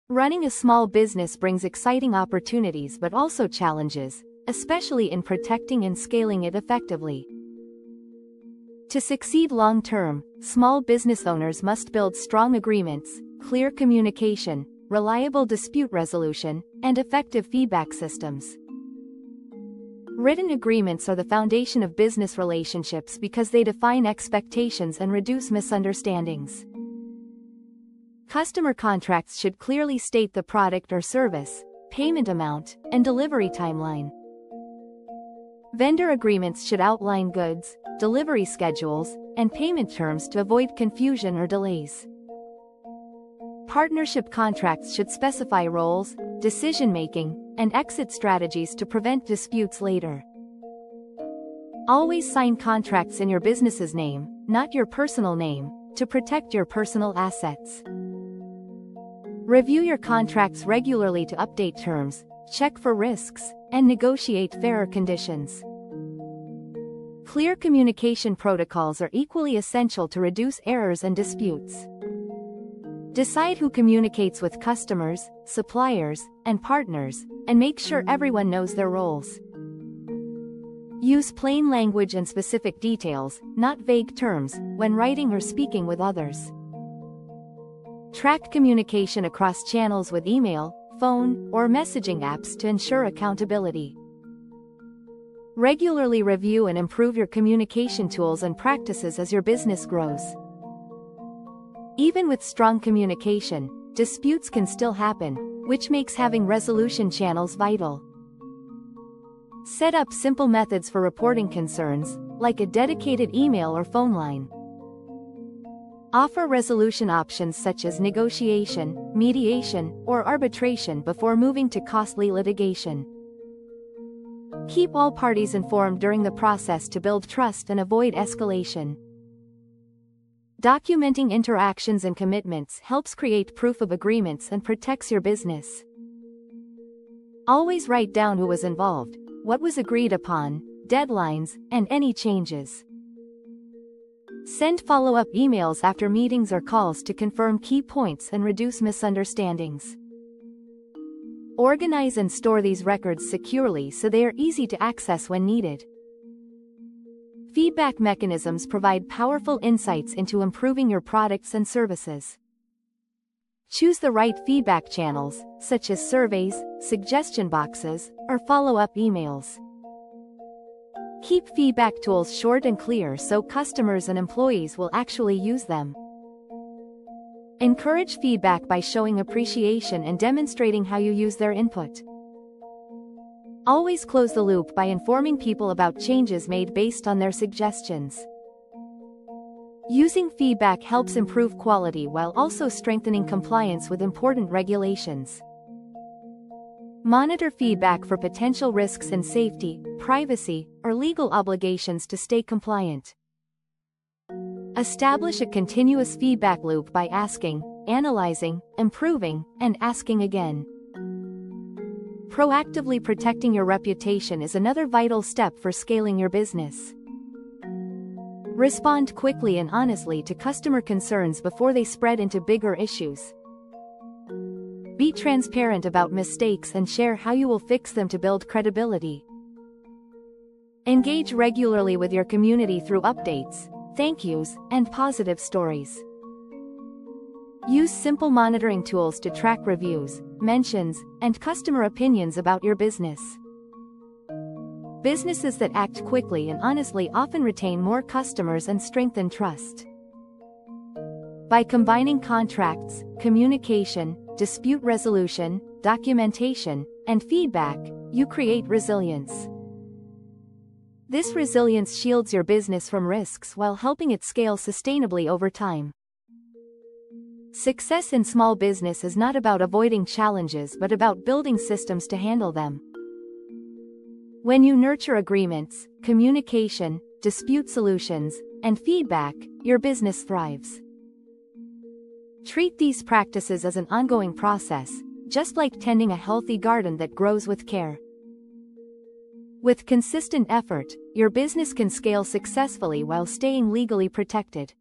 Running a small business brings exciting opportunities but also challenges, especially in protecting and scaling it effectively. To succeed long-term, small business owners must build strong agreements, clear communication, reliable dispute resolution, and effective feedback systems. Written agreements are the foundation of business relationships because they define expectations and reduce misunderstandings. Customer contracts should clearly state the product or service, payment amount, and delivery timeline. Vendor agreements should outline goods, delivery schedules, and payment terms to avoid confusion or delays. Partnership contracts should specify roles, decision-making, and exit strategies to prevent disputes later. Always sign contracts in your business's name, not your personal name, to protect your personal assets. Review your contracts regularly to update terms, check for risks, and negotiate fairer conditions. Clear communication protocols are equally essential to reduce errors and disputes. Decide who communicates with customers, suppliers, and partners, and make sure everyone knows their roles. Use plain language and specific details, not vague terms, when writing or speaking with others. Track communication across channels with email, phone, or messaging apps to ensure accountability. Regularly review and improve your communication tools and practices as your business grows. Even with strong communication, disputes can still happen, which makes having resolution channels vital. Set up simple methods for reporting concerns, like a dedicated email or phone line. Offer resolution options such as negotiation, mediation, or arbitration before moving to costly litigation. Keep all parties informed during the process to build trust and avoid escalation. Documenting interactions and commitments helps create proof of agreements and protects your business. Always write down who was involved, what was agreed upon, deadlines, and any changes. Send follow-up emails after meetings or calls to confirm key points and reduce misunderstandings. Organize and store these records securely so they are easy to access when needed. Feedback mechanisms provide powerful insights into improving your products and services. Choose the right feedback channels, such as surveys, suggestion boxes, or follow-up emails. Keep feedback tools short and clear so customers and employees will actually use them. Encourage feedback by showing appreciation and demonstrating how you use their input. Always close the loop by informing people about changes made based on their suggestions. Using feedback helps improve quality while also strengthening compliance with important regulations. Monitor feedback for potential risks in safety, privacy, or legal obligations to stay compliant. Establish a continuous feedback loop by asking, analyzing, improving, and asking again. Proactively protecting your reputation is another vital step for scaling your business. Respond quickly and honestly to customer concerns before they spread into bigger issues. Be transparent about mistakes and share how you will fix them to build credibility. Engage regularly with your community through updates, thank yous, and positive stories. Use simple monitoring tools to track reviews, mentions, and customer opinions about your business. Businesses that act quickly and honestly often retain more customers and strengthen trust. By combining contracts, communication, dispute resolution, documentation, and feedback, you create resilience. This resilience shields your business from risks while helping it scale sustainably over time. Success in small business is not about avoiding challenges but about building systems to handle them. When you nurture agreements, communication, dispute solutions, and feedback, your business thrives. Treat these practices as an ongoing process, just like tending a healthy garden that grows with care. With consistent effort, your business can scale successfully while staying legally protected.